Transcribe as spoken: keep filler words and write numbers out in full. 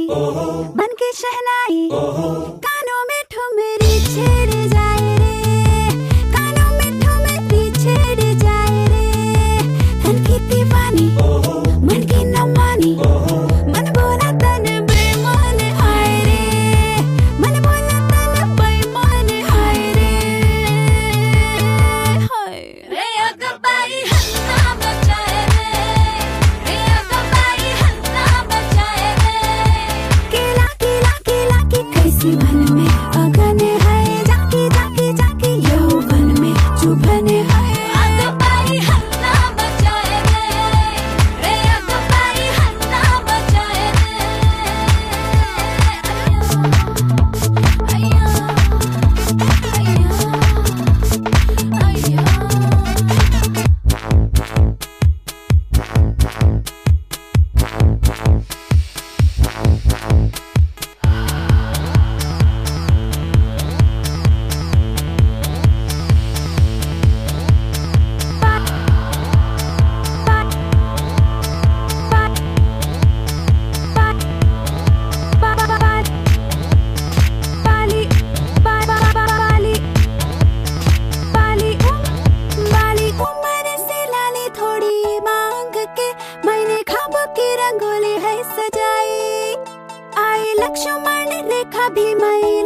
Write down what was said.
बन के शहनाई कानों में ठुमरी छेड़ जाए रे, कानों में ठुमरी छेड़ जाए रे। तन की दीवानी मन की न मानी, मन बोला तन बेईमान हाय रे, मन बोला तन बेईमान हाय रे। हाय रे अगबाई हन्ना बचाए रे, रे अगबाई हन्ना बचाए रे। केला केला केला की कैसी मन में अगन है, जाके जाके जाके यौवन में चुभन है। अगबाई हन्ना बचाए रे, रे अगबाई हन्ना बचाए रे। अय्या अय्या अय्या बाली बाली बाली बाली उम्र से लाली थोड़ी मांग के, मैंने ख्वाबों की रंगोली है सजाई। आई लक्ष्मण रेखा भी मैं